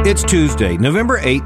It's Tuesday, November 8,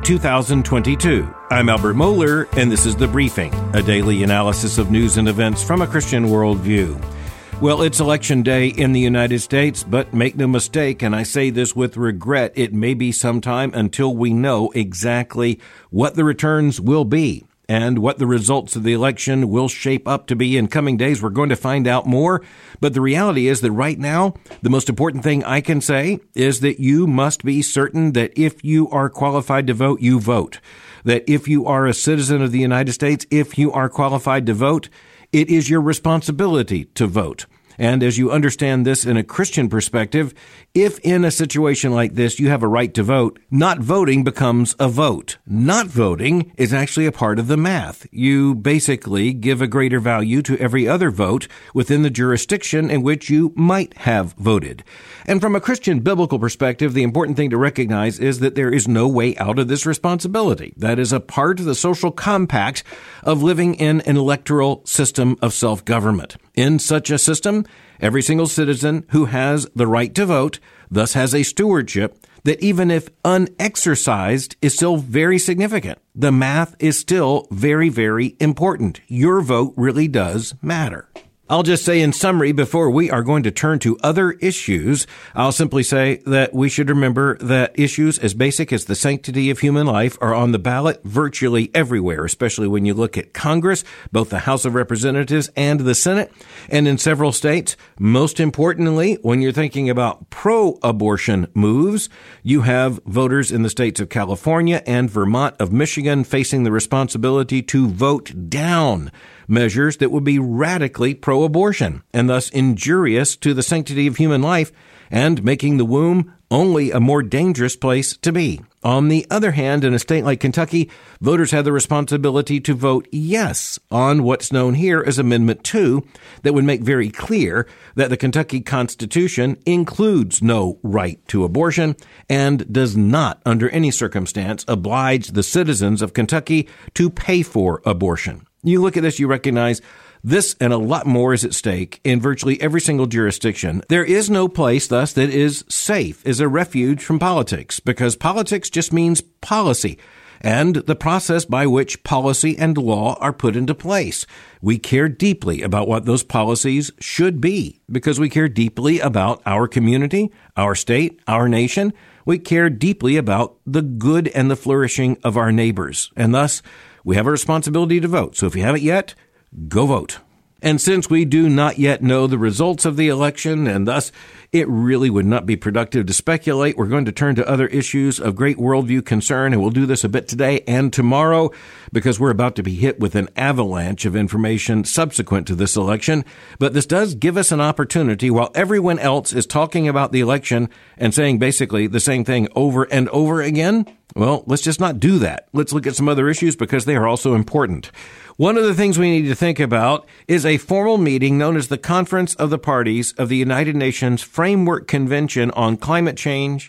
2022. I'm Albert Mohler, and this is The Briefing, a daily analysis of news and events from a Christian worldview. Well, it's Election Day in the United States, but make no mistake, and I say this with regret, it may be some time until we know exactly what the returns will be and what the results of the election will shape up to be in coming days. We're going to find out more, but the reality is that right now, the most important thing I can say is that you must be certain that if you are qualified to vote, you vote. That if you are a citizen of the United States, if you are qualified to vote, it is your responsibility to vote. And as you understand this in a Christian perspective, if in a situation like this you have a right to vote, not voting becomes a vote. Not voting is actually a part of the math. You basically give a greater value to every other vote within the jurisdiction in which you might have voted. And from a Christian biblical perspective, the important thing to recognize is that there is no way out of this responsibility. That is a part of the social compact of living in an electoral system of self-government. In such a system, every single citizen who has the right to vote thus has a stewardship that even if unexercised is still very significant. The math is still very, very important. Your vote really does matter. I'll just say in summary, before we are going to turn to other issues, I'll simply say that we should remember that issues as basic as the sanctity of human life are on the ballot virtually everywhere, especially when you look at Congress, both the House of Representatives and the Senate, and in several states. Most importantly, when you're thinking about pro-abortion moves, you have voters in the states of California and Vermont of Michigan facing the responsibility to vote down measures that would be radically pro-abortion and thus injurious to the sanctity of human life and making the womb only a more dangerous place to be. On the other hand, in a state like Kentucky, voters have the responsibility to vote yes on what's known here as Amendment 2 that would make very clear that the Kentucky Constitution includes no right to abortion and does not, under any circumstance, oblige the citizens of Kentucky to pay for abortion. You look at this, you recognize this and a lot more is at stake in virtually every single jurisdiction. There is no place, thus, that is safe, is a refuge from politics, because politics just means policy and the process by which policy and law are put into place. We care deeply about what those policies should be because we care deeply about our community, our state, our nation. We care deeply about the good and the flourishing of our neighbors, and thus we have a responsibility to vote. So if you haven't yet, go vote. And since we do not yet know the results of the election, and thus it really would not be productive to speculate, we're going to turn to other issues of great worldview concern, and we'll do this a bit today and tomorrow because we're about to be hit with an avalanche of information subsequent to this election. But this does give us an opportunity, while everyone else is talking about the election and saying basically the same thing over and over again, well, let's just not do that. Let's look at some other issues because they are also important. One of the things we need to think about is a formal meeting known as the Conference of the Parties of the United Nations Framework Convention on Climate Change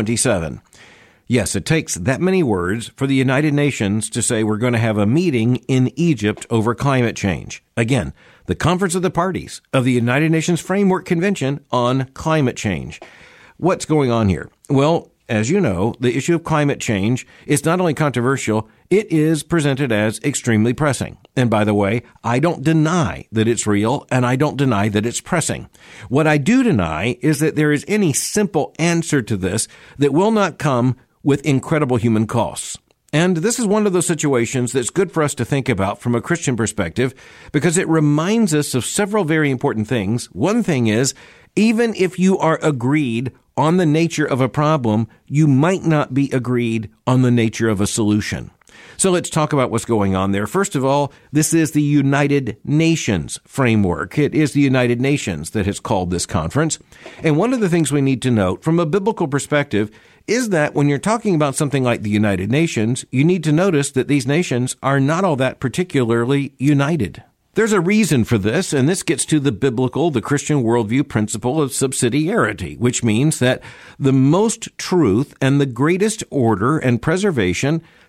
27. Yes, it takes that many words for the United Nations to say we're going to have a meeting in Egypt over climate change. Again, the Conference of the Parties of the United Nations Framework Convention on Climate Change. What's going on here? Well, as you know, the issue of climate change is not only controversial, it is presented as extremely pressing. And by the way, I don't deny that it's real, and I don't deny that it's pressing. What I do deny is that there is any simple answer to this that will not come with incredible human costs. And this is one of those situations that's good for us to think about from a Christian perspective because it reminds us of several very important things. One thing is, even if you are agreed on the nature of a problem, you might not be agreed on the nature of a solution. So let's talk about what's going on there. First of all, this is the United Nations framework. It is the United Nations that has called this conference. And one of the things we need to note from a biblical perspective is that when you're talking about something like the United Nations, you need to notice that these nations are not all that particularly united. There's a reason for this, and this gets to the biblical, the Christian worldview principle of subsidiarity, which means that the most truth and the greatest order and preservation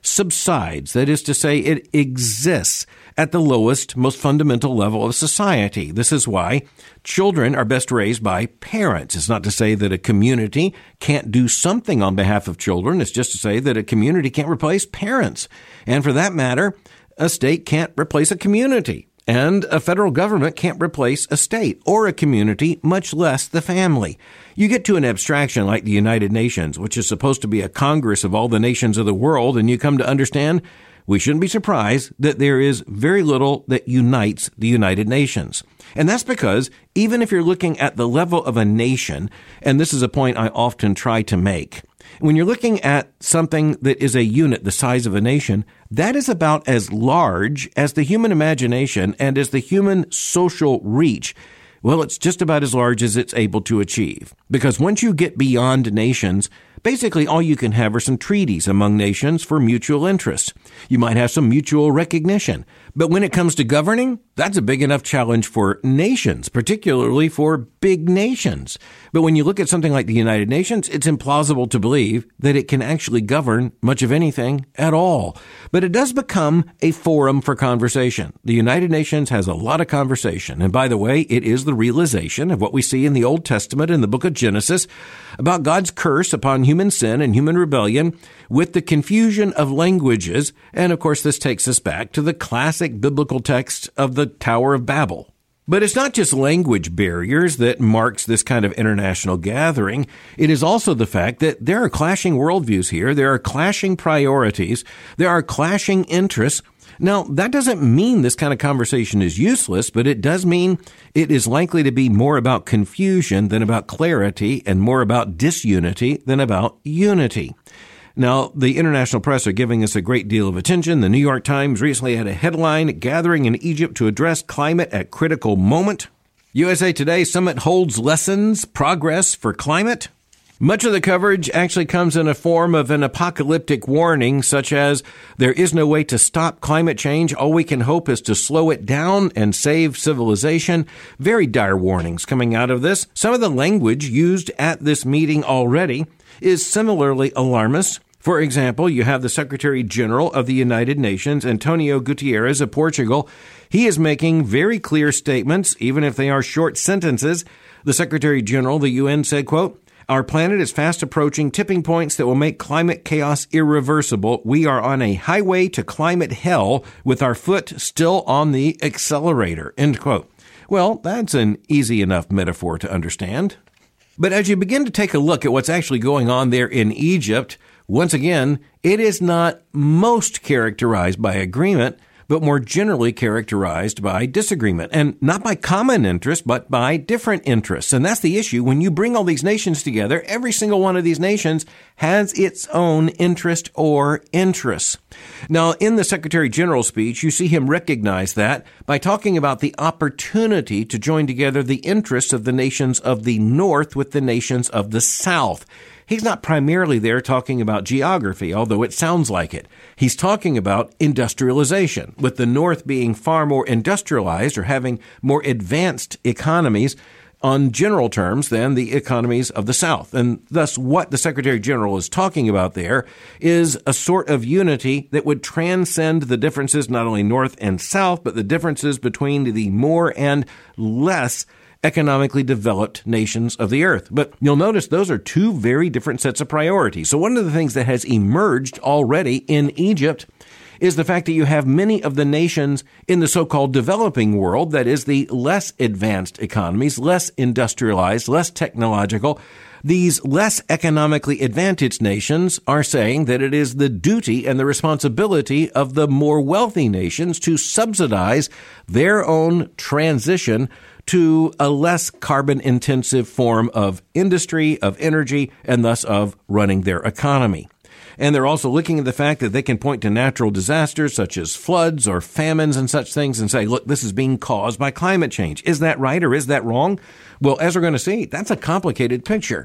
subsides. That is to say, it exists at the lowest, most fundamental level of society. This is why children are best raised by parents. It's not to say that a community can't do something on behalf of children. It's just to say that a community can't replace parents. And for that matter, a state can't replace a community. And a federal government can't replace a state or a community, much less the family. You get to an abstraction like the United Nations, which is supposed to be a congress of all the nations of the world, and you come to understand we shouldn't be surprised that there is very little that unites the United Nations. And that's because even if you're looking at the level of a nation, and this is a point I often try to make, when you're looking at something that is a unit the size of a nation, that is about as large as the human imagination and as the human social reach. Well, it's just about as large as it's able to achieve. Because once you get beyond nations, basically all you can have are some treaties among nations for mutual interests. You might have some mutual recognition. But when it comes to governing, that's a big enough challenge for nations, particularly for big nations. But when you look at something like the United Nations, it's implausible to believe that it can actually govern much of anything at all. But it does become a forum for conversation. The United Nations has a lot of conversation. And by the way, it is the realization of what we see in the Old Testament in the book of Genesis about God's curse upon human sin and human rebellion with the confusion of languages. And of course, this takes us back to the classic biblical text of the Tower of Babel. But it's not just language barriers that marks this kind of international gathering. It is also the fact that there are clashing worldviews here. There are clashing priorities. There are clashing interests. Now, that doesn't mean this kind of conversation is useless, but it does mean it is likely to be more about confusion than about clarity and more about disunity than about unity. Now, the international press are giving us a great deal of attention. The New York Times recently had a headline, Gathering in Egypt to Address Climate at Critical Moment. USA Today, Summit Holds Lessons, Progress for Climate. Much of the coverage actually comes in a form of an apocalyptic warning, such as, there is no way to stop climate change. All we can hope is to slow it down and save civilization. Very dire warnings coming out of this. Some of the language used at this meeting already is similarly alarmist. For example, you have the Secretary General of the United Nations, Antonio Guterres of Portugal. He is making very clear statements, even if they are short sentences. The Secretary General of the UN said, quote, "Our planet is fast approaching tipping points that will make climate chaos irreversible. We are on a highway to climate hell with our foot still on the accelerator," end quote. Well, that's an easy enough metaphor to understand. But as you begin to take a look at what's actually going on there in Egypt, once again, it is not most characterized by agreement, but more generally characterized by disagreement, and not by common interest, but by different interests. And that's the issue. When you bring all these nations together, every single one of these nations has its own interest or interests. Now, in the Secretary General's speech, you see him recognize that by talking about the opportunity to join together the interests of the nations of the North with the nations of the South. He's not primarily there talking about geography, although it sounds like it. He's talking about industrialization, with the North being far more industrialized or having more advanced economies on general terms than the economies of the South. And thus what the Secretary General is talking about there is a sort of unity that would transcend the differences not only North and South, but the differences between the more and less economically developed nations of the earth. But you'll notice those are two very different sets of priorities. So one of the things that has emerged already in Egypt is the fact that you have many of the nations in the so-called developing world, that is the less advanced economies, less industrialized, less technological. These less economically advantaged nations are saying that it is the duty and the responsibility of the more wealthy nations to subsidize their own transition to a less carbon-intensive form of industry, of energy, and thus of running their economy. And they're also looking at the fact that they can point to natural disasters such as floods or famines and such things and say, look, this is being caused by climate change. Is that right or is that wrong? Well, as we're going to see, that's a complicated picture.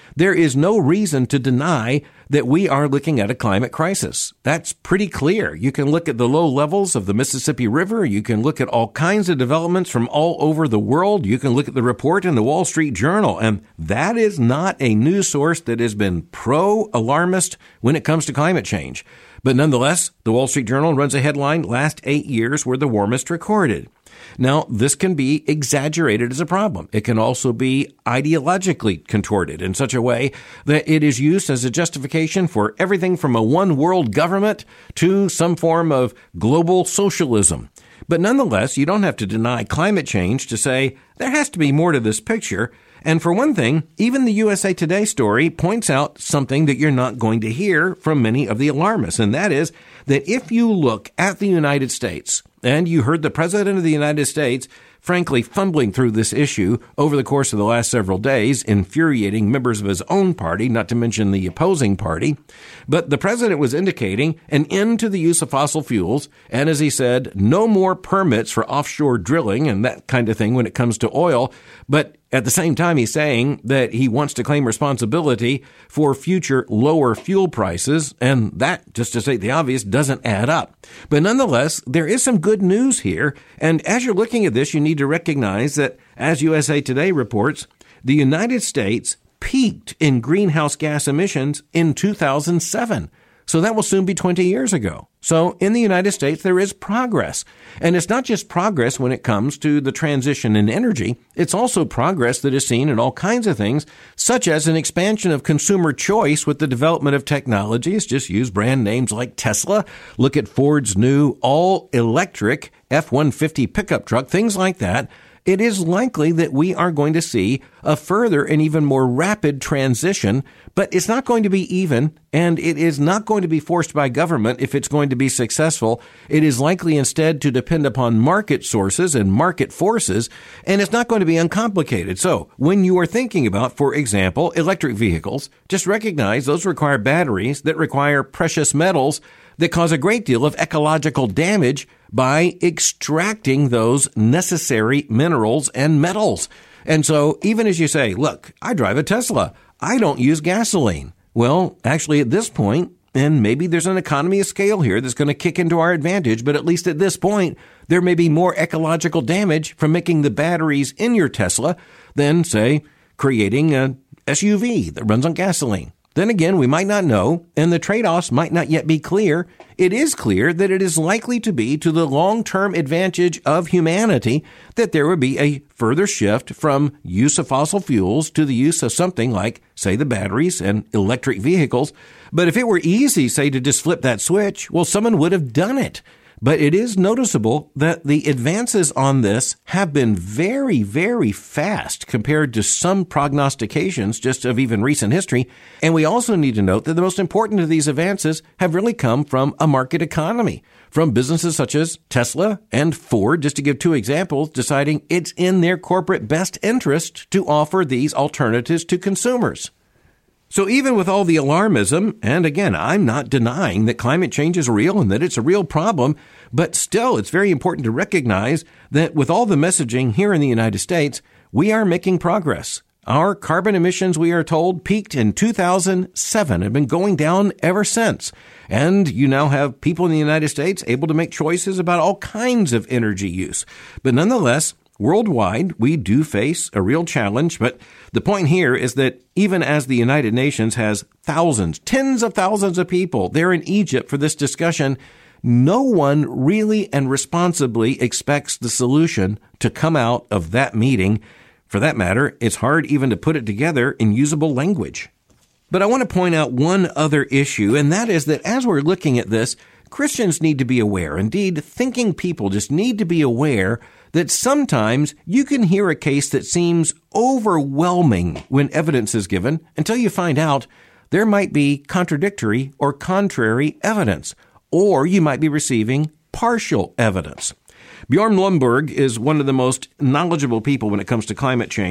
there is no reason to deny that we are looking at a climate crisis. That's pretty clear. You can look at the low levels of the Mississippi River. You can look at all kinds of developments from all over the world. You can look at the report in the Wall Street Journal. And that is not a news source that has been pro-alarmist when it comes to climate change. But nonetheless, the Wall Street Journal runs a headline, last 8 years were the warmest recorded. Now, this can be exaggerated as a problem. It can also be ideologically contorted in such a way that it is used as a justification for everything from a one-world government to some form of global socialism. But nonetheless, you don't have to deny climate change to say there has to be more to this picture. And for one thing, even the USA Today story points out something that you're not going to hear from many of the alarmists, and that is that if you look at the United States, and you heard the President of the United States, frankly, fumbling through this issue over the course of the last several days, infuriating members of his own party, not to mention the opposing party. But the President was indicating an end to the use of fossil fuels, and as he said, no more permits for offshore drilling and that kind of thing when it comes to oil. But at the same time, he's saying that he wants to claim responsibility for future lower fuel prices, and that, just to state the obvious, doesn't add up. But nonetheless, there is some good news here, and as you're looking at this, you need to recognize that, as USA Today reports, the United States peaked in greenhouse gas emissions in 2007. So that will soon be 20 years ago. So in the United States, there is progress. And it's not just progress when it comes to the transition in energy. It's also progress that is seen in all kinds of things, such as an expansion of consumer choice with the development of technologies. Just use brand names like Tesla. Look at Ford's new all-electric F-150 pickup truck, things like that. It is likely that we are going to see a further and even more rapid transition, but it's not going to be even, and it is not going to be forced by government if it's going to be successful. It is likely instead to depend upon market sources and market forces, and it's not going to be uncomplicated. So when you are thinking about, for example, electric vehicles, just recognize those require batteries that require precious metals that cause a great deal of ecological damage by extracting those necessary minerals and metals. And so even as you say, look, I drive a Tesla, I don't use gasoline. Well, actually at this point, and maybe there's an economy of scale here that's going to kick into our advantage, but at least at this point, there may be more ecological damage from making the batteries in your Tesla than, say, creating an SUV that runs on gasoline. Then again, we might not know, and the trade-offs might not yet be clear. It is clear that it is likely to be to the long-term advantage of humanity that there would be a further shift from use of fossil fuels to the use of something like, say, the batteries and electric vehicles. But if it were easy, say, to just flip that switch, well, someone would have done it. But it is noticeable that the advances on this have been very, very fast compared to some prognostications just of even recent history. And we also need to note that the most important of these advances have really come from a market economy, from businesses such as Tesla and Ford, just to give two examples, deciding it's in their corporate best interest to offer these alternatives to consumers. So even with all the alarmism, and again, I'm not denying that climate change is real and that it's a real problem, but still it's very important to recognize that with all the messaging here in the United States, we are making progress. Our carbon emissions, we are told, peaked in 2007 and have been going down ever since. And you now have people in the United States able to make choices about all kinds of energy use. But nonetheless, worldwide, we do face a real challenge, but the point here is that even as the United Nations has thousands, tens of thousands of people there in Egypt for this discussion, no one really and responsibly expects the solution to come out of that meeting. For that matter, it's hard even to put it together in usable language. But I want to point out one other issue, and that is that as we're looking at this, Christians need to be aware. Indeed, thinking people just need to be aware that sometimes you can hear a case that seems overwhelming when evidence is given until you find out there might be contradictory or contrary evidence, or you might be receiving partial evidence. Bjorn Lomborg is one of the most knowledgeable people when it comes to climate change.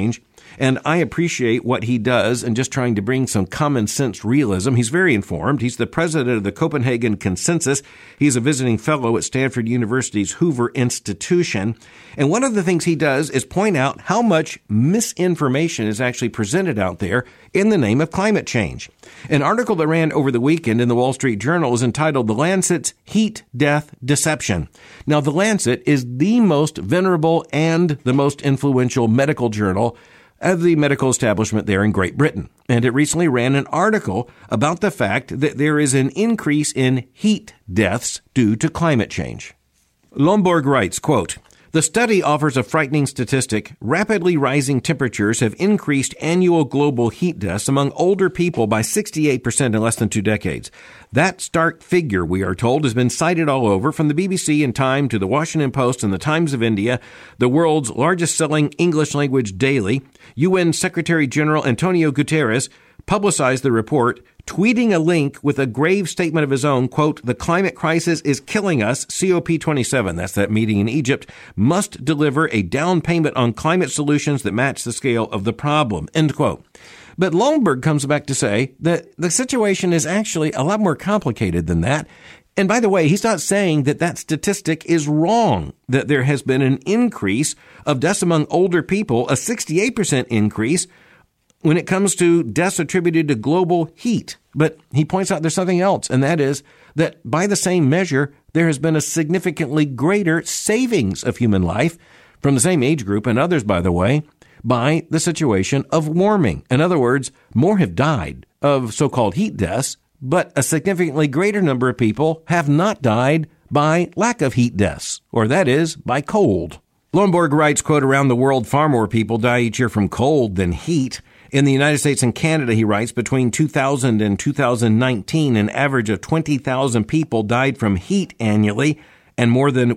And I appreciate what he does and just trying to bring some common sense realism. He's very informed. He's the president of the Copenhagen Consensus. He's a visiting fellow at Stanford University's Hoover Institution. And one of the things he does is point out how much misinformation is actually presented out there in the name of climate change. An article that ran over the weekend in the Wall Street Journal is entitled The Lancet's Heat Death Deception. Now, The Lancet is the most venerable and the most influential medical journal of the medical establishment there in Great Britain. And it recently ran an article about the fact that there is an increase in heat deaths due to climate change. Lomborg writes, quote, "The study offers a frightening statistic. Rapidly rising temperatures have increased annual global heat deaths among older people by 68% in less than 2 decades. That stark figure, we are told, has been cited all over, from the BBC and Time to the Washington Post and the Times of India, the world's largest-selling English-language daily. UN Secretary General Antonio Guterres publicized the report, tweeting a link with a grave statement of his own, quote, 'The climate crisis is killing us. COP27,' that's that meeting in Egypt, 'must deliver a down payment on climate solutions that match the scale of the problem,' end quote." But Lomborg comes back to say that the situation is actually a lot more complicated than that. And by the way, he's not saying that that statistic is wrong, that there has been an increase of deaths among older people, a 68% increase, when it comes to deaths attributed to global heat. But he points out there's something else, and that is that by the same measure, there has been a significantly greater savings of human life from the same age group, and others, by the way, by the situation of warming. In other words, more have died of so-called heat deaths, but a significantly greater number of people have not died by lack of heat deaths, or that is, by cold. Lomborg writes, quote, "Around the world, far more people die each year from cold than heat. In the United States and Canada," he writes, "between 2000 and 2019, an average of 20,000 people died from heat annually and more than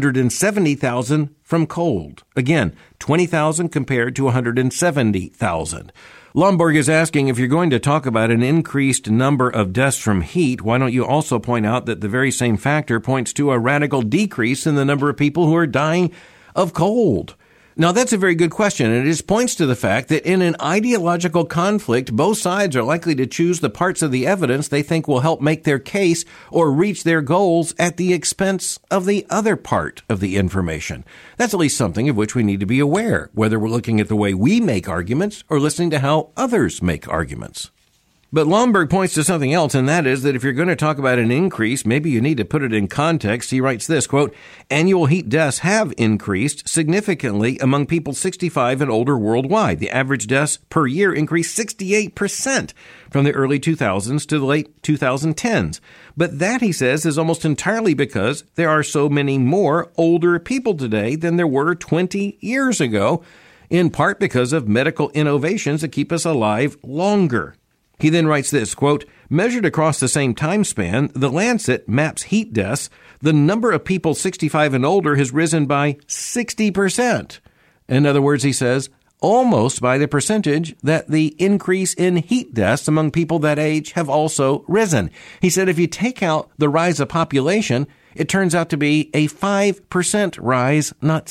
170,000 from cold." Again, 20,000 compared to 170,000. Lomborg is asking, if you're going to talk about an increased number of deaths from heat, why don't you also point out that the very same factor points to a radical decrease in the number of people who are dying of cold? Now, that's a very good question, and it just points to the fact that in an ideological conflict, both sides are likely to choose the parts of the evidence they think will help make their case or reach their goals at the expense of the other part of the information. That's at least something of which we need to be aware, whether we're looking at the way we make arguments or listening to how others make arguments. But Lomborg points to something else, and that is that if you're going to talk about an increase, maybe you need to put it in context. He writes this, quote, "Annual heat deaths have increased significantly among people 65 and older worldwide. The average deaths per year increased 68% from the early 2000s to the late 2010s. But that," he says, "is almost entirely because there are so many more older people today than there were 20 years ago, in part because of medical innovations that keep us alive longer." He then writes this, quote, "Measured across the same time span, The Lancet maps heat deaths. The number of people 65 and older has risen by 60%. In other words, he says, almost by the percentage that the increase in heat deaths among people that age have also risen. He said if you take out the rise of population, it turns out to be a 5% rise, not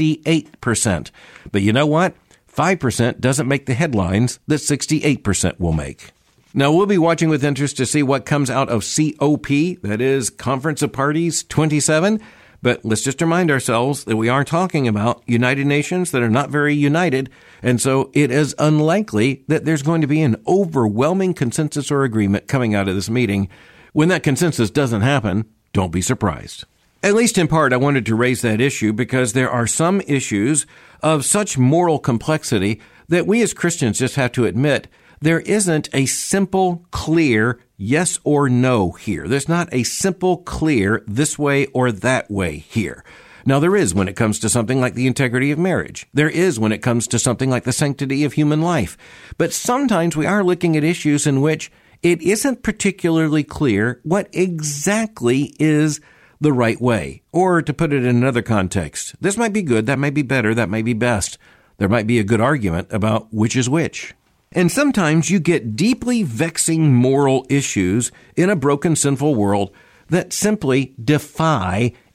68%. But you know what? 5% doesn't make the headlines that 68% will make. Now, we'll be watching with interest to see what comes out of COP, that is Conference of Parties 27. But let's just remind ourselves that we are talking about United Nations that are not very united. And so it is unlikely that there's going to be an overwhelming consensus or agreement coming out of this meeting. When that consensus doesn't happen, don't be surprised. At least in part, I wanted to raise that issue because there are some issues of such moral complexity that we as Christians just have to admit there isn't a simple, clear yes or no here. There's not a simple, clear this way or that way here. Now, there is when it comes to something like the integrity of marriage. There is when it comes to something like the sanctity of human life. But sometimes we are looking at issues in which it isn't particularly clear what exactly is the right way. Or to put it in another context, this might be good, that might be better, that might be best. There might be a good argument about which is which. And sometimes you get deeply vexing moral issues in a broken, sinful world that simply defy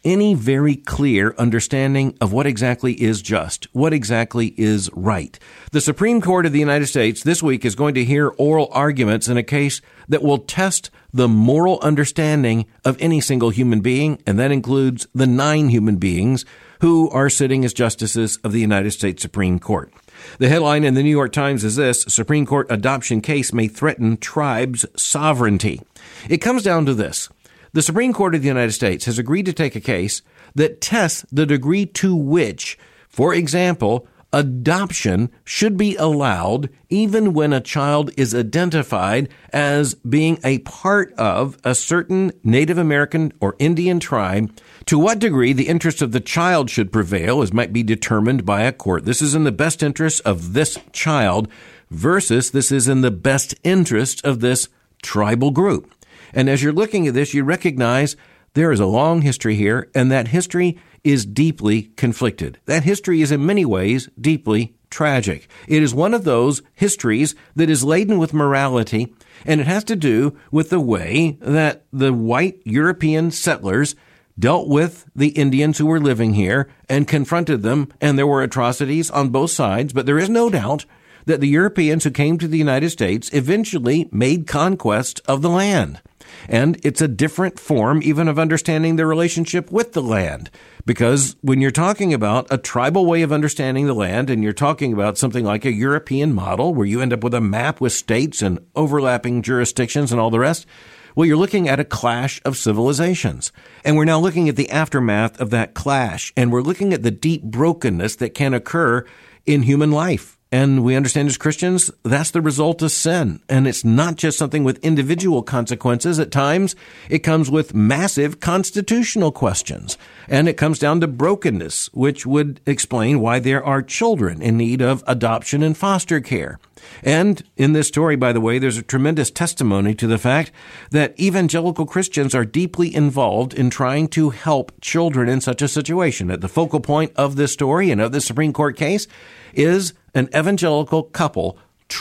any very clear understanding of what exactly is just, what exactly is right. The Supreme Court of the United States this week is going to hear oral arguments in a case that will test the moral understanding of any single human being, and that includes the 9 human beings who are sitting as justices of the United States Supreme Court. The headline in the New York Times is this: Supreme Court adoption case may threaten tribes' sovereignty. It comes down to this. The Supreme Court of the United States has agreed to take a case that tests the degree to which, for example, adoption should be allowed even when a child is identified as being a part of a certain Native American or Indian tribe. To what degree the interest of the child should prevail as might be determined by a court. This is in the best interest of this child versus this is in the best interest of this tribal group. And as you're looking at this, you recognize there is a long history here, and that history is deeply conflicted. That history is in many ways deeply tragic. It is one of those histories that is laden with morality, and it has to do with the way that the white European settlers dealt with the Indians who were living here and confronted them, and there were atrocities on both sides, but there is no doubt that the Europeans who came to the United States eventually made conquest of the land. And it's a different form even of understanding the relationship with the land. Because when you're talking about a tribal way of understanding the land and you're talking about something like a European model where you end up with a map with states and overlapping jurisdictions and all the rest, well, you're looking at a clash of civilizations. And we're now looking at the aftermath of that clash. And we're looking at the deep brokenness that can occur in human life. And we understand as Christians, that's the result of sin. And it's not just something with individual consequences. At times, it comes with massive constitutional questions. And it comes down to brokenness, which would explain why there are children in need of adoption and foster care. And in this story, by the way, there's a tremendous testimony to the fact that evangelical Christians are deeply involved in trying to help children in such a situation. At the focal point of this story and of the Supreme Court case is an evangelical couple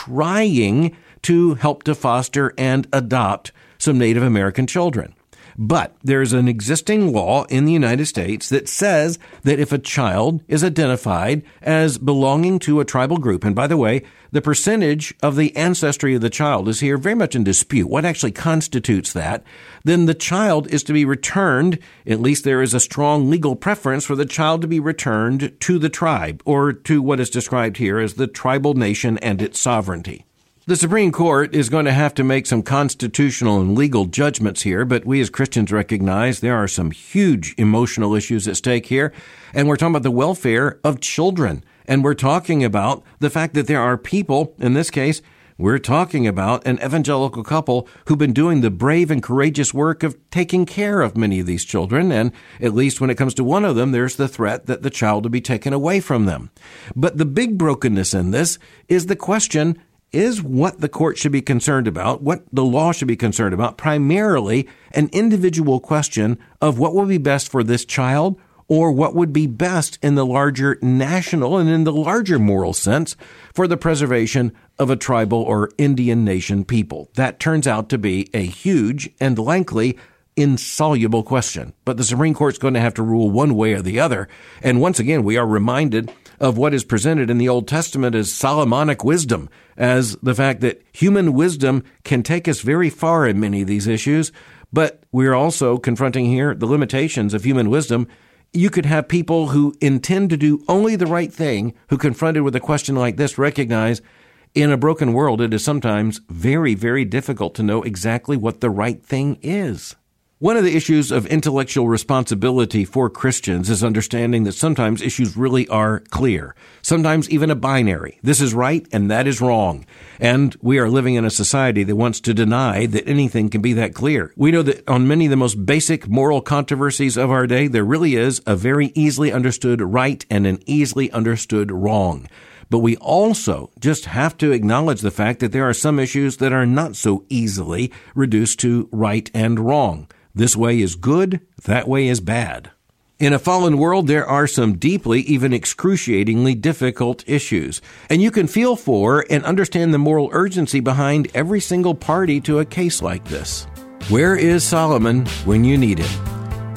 trying to help to foster and adopt some Native American children. But there's an existing law in the United States that says that if a child is identified as belonging to a tribal group, and by the way, the percentage of the ancestry of the child is here very much in dispute, what actually constitutes that, then the child is to be returned, at least there is a strong legal preference for the child to be returned to the tribe, or to what is described here as the tribal nation and its sovereignty. The Supreme Court is going to have to make some constitutional and legal judgments here, but we as Christians recognize there are some huge emotional issues at stake here, and we're talking about the welfare of children, and we're talking about the fact that there are people, in this case, we're talking about an evangelical couple who've been doing the brave and courageous work of taking care of many of these children, and at least when it comes to one of them, there's the threat that the child will be taken away from them. But the big brokenness in this is the question, is what the court should be concerned about, what the law should be concerned about, primarily an individual question of what would be best for this child or what would be best in the larger national and in the larger moral sense for the preservation of a tribal or Indian nation people. That turns out to be a huge and likely insoluble question. But the Supreme Court's going to have to rule one way or the other. And once again, we are reminded of what is presented in the Old Testament as Solomonic wisdom, as the fact that human wisdom can take us very far in many of these issues, but we're also confronting here the limitations of human wisdom. You could have people who intend to do only the right thing, who confronted with a question like this recognize in a broken world it is sometimes very, very difficult to know exactly what the right thing is. One of the issues of intellectual responsibility for Christians is understanding that sometimes issues really are clear, sometimes even a binary. This is right and that is wrong. And we are living in a society that wants to deny that anything can be that clear. We know that on many of the most basic moral controversies of our day, there really is a very easily understood right and an easily understood wrong. But we also just have to acknowledge the fact that there are some issues that are not so easily reduced to right and wrong. This way is good, that way is bad. In a fallen world, there are some deeply, even excruciatingly difficult issues. And you can feel for and understand the moral urgency behind every single party to a case like this. Where is Solomon when you need him?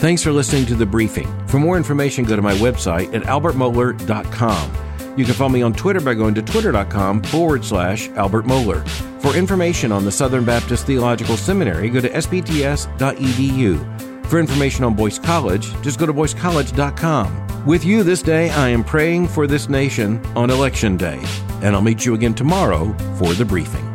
Thanks for listening to The Briefing. For more information, go to my website at albertmohler.com. You can follow me on Twitter by going to twitter.com/Albert Mohler. For information on the Southern Baptist Theological Seminary, go to sbts.edu. For information on Boyce College, just go to boycecollege.com. With you this day, I am praying for this nation on Election Day. And I'll meet you again tomorrow for The Briefing.